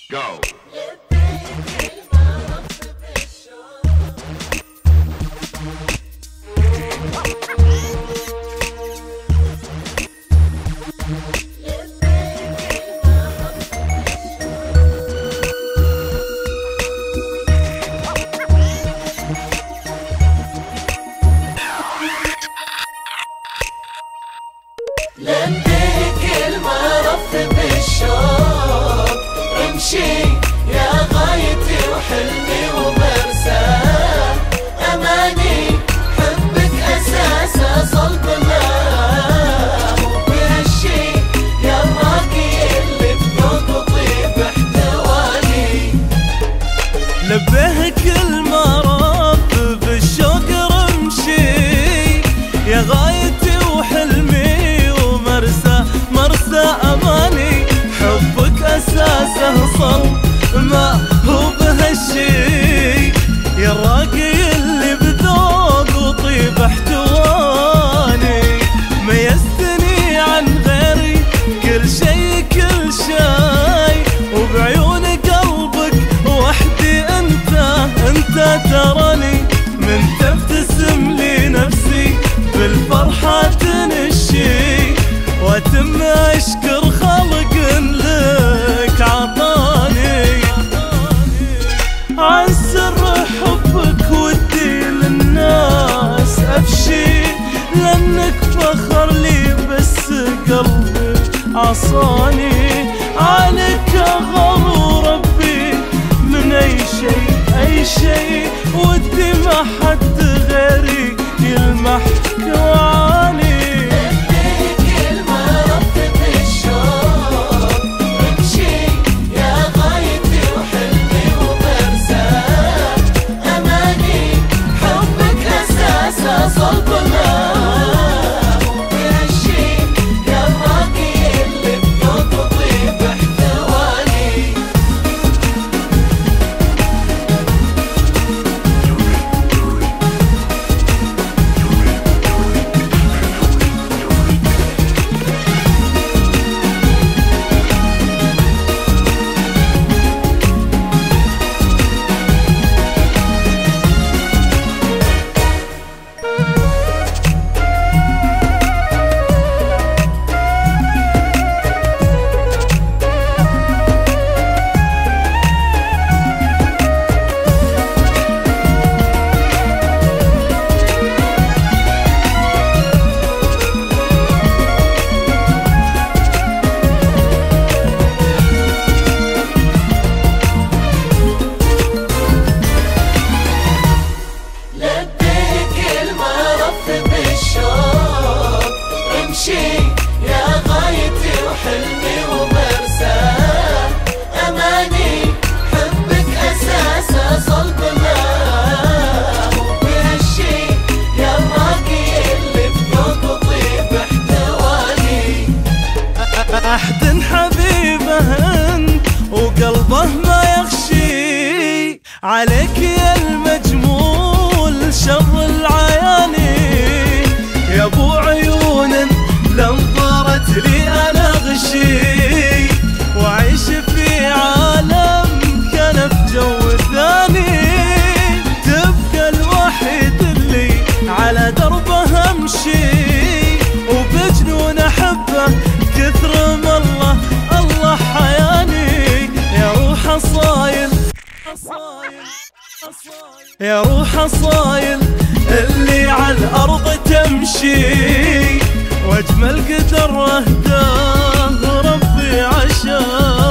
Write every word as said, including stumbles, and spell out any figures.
Go. لبيك المرف بالشوق امشي يا غايتي وحلمي ومرساه اماني حبك اساسه صلب الله وبهالشي يا راقي اللي بذوق وطيب احتواني. لبيك المرف بالشوق امشي يا غايتي وحلمي مرسى أماني حبك أساسه صلب ما هو بهالشي يا الراقي اللي بذوق وطيب احتواني. ميزتني عن غيري كل شي كل شي وبعيون قلبك وحدي انت انت تراني من تبتسم لي نفسي بالفرحة تنشي واتم اشكر خلق لك عطاني عن سر حبك ودي للناس افشي لانك فخر لي بس قلبي عصاني عليك غرور ربي من اي شيء اي شيء ودي ما حد غيري يلمح كواني. يا غايتي وحلمي ومرساه أماني حبك أساسه صلب الله وبهالشي يا راقي اللي بذوق وطيب احتواني. أحد حبيبه انت وقلبه ما يخشي عليك يا المجمول شر العياني يا ابو عيون لنظرت لي انا غشي وعيش في عالم كان في جو ثاني تبقى الوحيد اللي على دربه امشي وبجنون احبه كثر ما الله الله حياني يا روح اصايل يا روح اصايل اللي على الارض تمشي واجمل قدر اهداه ربي عشان